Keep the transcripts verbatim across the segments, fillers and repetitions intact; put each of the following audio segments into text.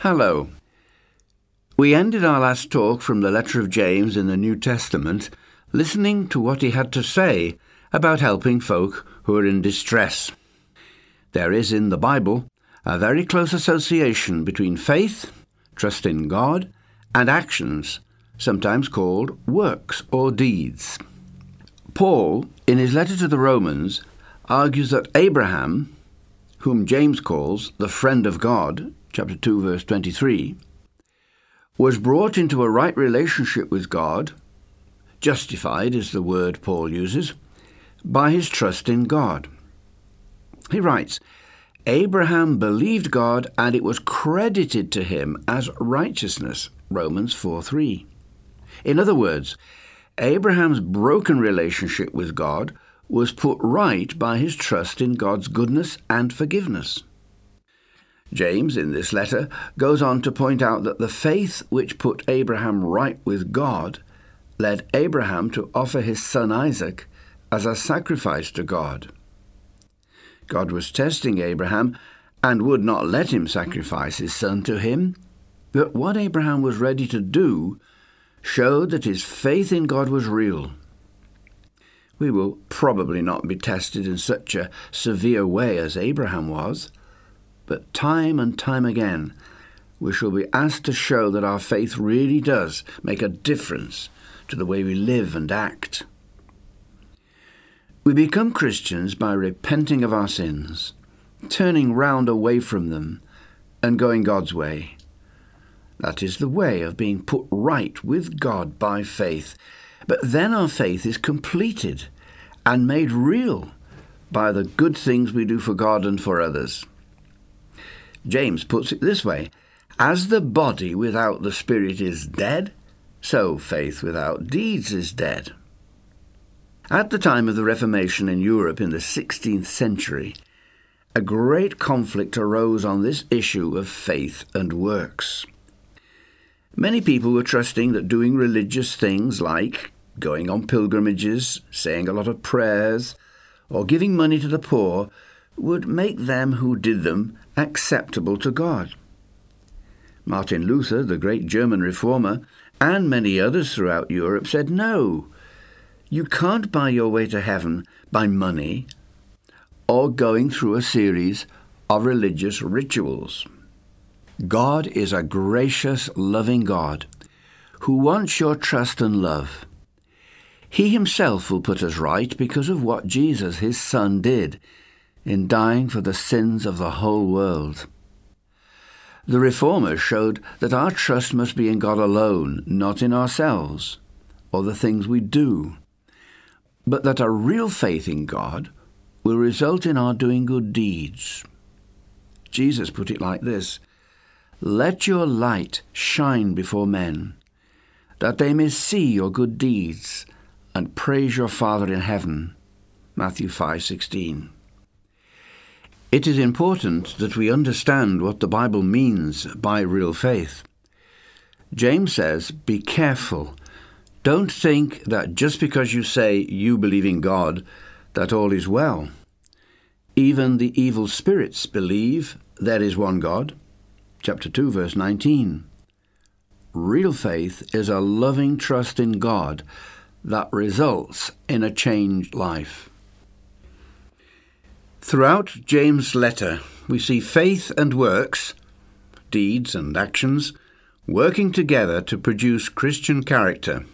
Hello. We ended our last talk from the letter of James in the New Testament listening to what he had to say about helping folk who are in distress. There is in the Bible a very close association between faith, trust in God, and actions, sometimes called works or deeds. Paul, in his letter to the Romans, argues that Abraham, whom James calls the friend of God, chapter two, verse twenty-three, was brought into a right relationship with God, justified is the word Paul uses, by his trust in God. He writes, Abraham believed God and it was credited to him as righteousness, Romans four three. In other words, Abraham's broken relationship with God was put right by his trust in God's goodness and forgiveness. James, in this letter, goes on to point out that the faith which put Abraham right with God led Abraham to offer his son Isaac as a sacrifice to God. God was testing Abraham and would not let him sacrifice his son to him, but what Abraham was ready to do showed that his faith in God was real. We will probably not be tested in such a severe way as Abraham was, but time and time again we shall be asked to show that our faith really does make a difference to the way we live and act. We become Christians by repenting of our sins, turning round away from them, and going God's way. That is the way of being put right with God by faith. But then our faith is completed and made real by the good things we do for God and for others. James puts it this way, as the body without the spirit is dead, so faith without deeds is dead. At the time of the Reformation in Europe in the sixteenth century, a great conflict arose on this issue of faith and works. Many people were trusting that doing religious things like going on pilgrimages, saying a lot of prayers, or giving money to the poor would make them who did them acceptable to God. Martin Luther, the great German reformer, and many others throughout Europe said, no, you can't buy your way to heaven by money or going through a series of religious rituals. God is a gracious, loving God who wants your trust and love. He himself will put us right because of what Jesus, his Son, did in dying for the sins of the whole world. The Reformers showed that our trust must be in God alone, not in ourselves or the things we do, but that a real faith in God will result in our doing good deeds. Jesus put it like this, let your light shine before men, that they may see your good deeds and praise your Father in heaven. Matthew five sixteen. It is important that we understand what the Bible means by real faith. James says, be careful. Don't think that just because you say you believe in God, that all is well. Even the evil spirits believe there is one God. Chapter two, verse nineteen. Real faith is a loving trust in God that results in a changed life. Throughout James' letter, we see faith and works, deeds and actions, working together to produce Christian character.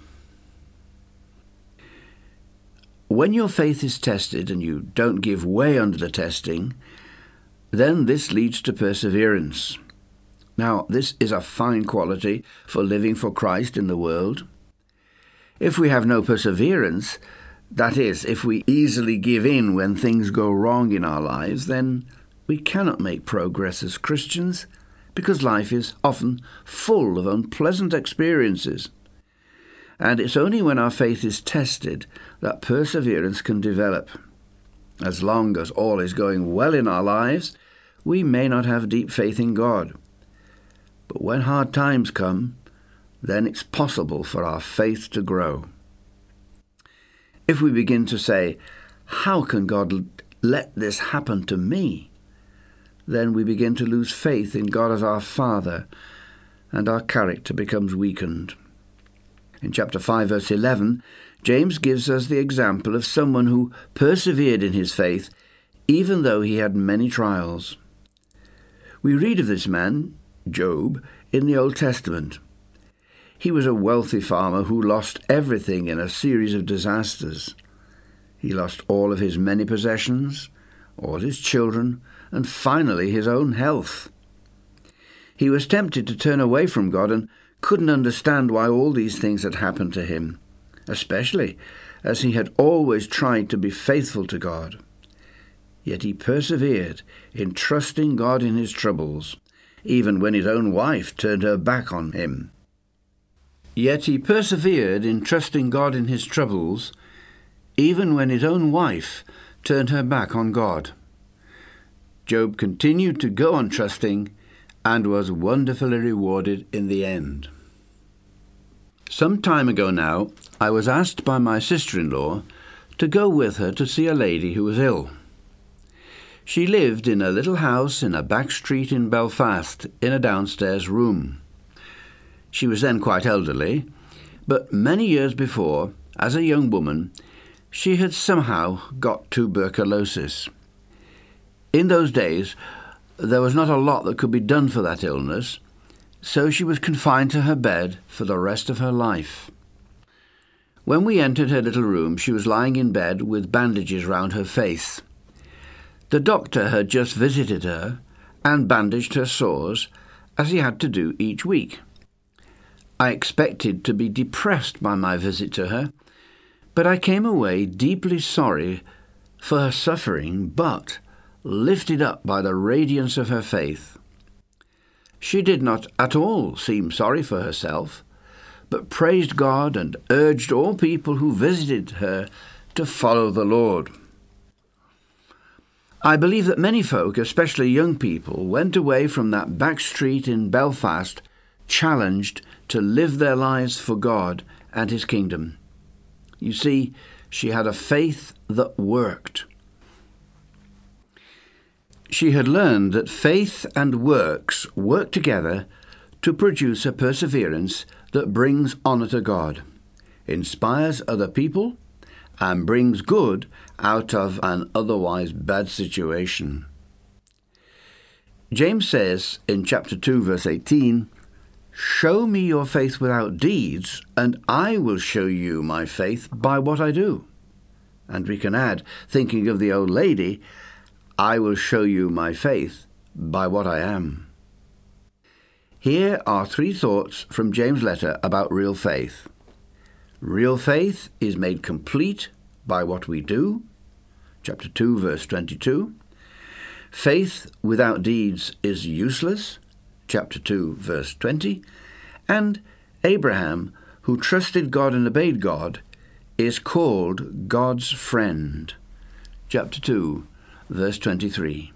When your faith is tested and you don't give way under the testing, then this leads to perseverance. Now, this is a fine quality for living for Christ in the world. If we have no perseverance, that is, if we easily give in when things go wrong in our lives, then we cannot make progress as Christians because life is often full of unpleasant experiences. And it's only when our faith is tested that perseverance can develop. As long as all is going well in our lives, we may not have deep faith in God. But when hard times come, then it's possible for our faith to grow. If we begin to say, how can God let this happen to me? then we begin to lose faith in God as our Father, and our character becomes weakened. In chapter five, verse eleven, James gives us the example of someone who persevered in his faith, even though he had many trials. We read of this man, Job, in the Old Testament. He was a wealthy farmer who lost everything in a series of disasters. He lost all of his many possessions, all his children, and finally his own health. He was tempted to turn away from God and couldn't understand why all these things had happened to him, especially as he had always tried to be faithful to God. Yet he persevered in trusting God in his troubles, even when his own wife turned her back on him. Yet he persevered in trusting God in his troubles, even when his own wife turned her back on God. Job continued to go on trusting and was wonderfully rewarded in the end. Some time ago now, I was asked by my sister-in-law to go with her to see a lady who was ill. She lived in a little house in a back street in Belfast in a downstairs room. She was then quite elderly, but many years before, as a young woman, she had somehow got tuberculosis. In those days, there was not a lot that could be done for that illness, so she was confined to her bed for the rest of her life. When we entered her little room, she was lying in bed with bandages round her face. The doctor had just visited her and bandaged her sores, as he had to do each week. I expected to be depressed by my visit to her, but I came away deeply sorry for her suffering, but lifted up by the radiance of her faith. She did not at all seem sorry for herself, but praised God and urged all people who visited her to follow the Lord. I believe that many folk, especially young people, went away from that back street in Belfast challenged to live their lives for God and his kingdom. You see, she had a faith that worked. She had learned that faith and works work together to produce a perseverance that brings honour to God, inspires other people, and brings good out of an otherwise bad situation. James says in chapter two, verse eighteen, "Show me your faith without deeds, and I will show you my faith by what I do." And we can add, thinking of the old lady, "I will show you my faith by what I am." Here are three thoughts from James' letter about real faith. Real faith is made complete by what we do, chapter two, verse twenty-two. Faith without deeds is useless, chapter two, verse twenty. And Abraham, who trusted God and obeyed God, is called God's friend, chapter two, verse twenty-three.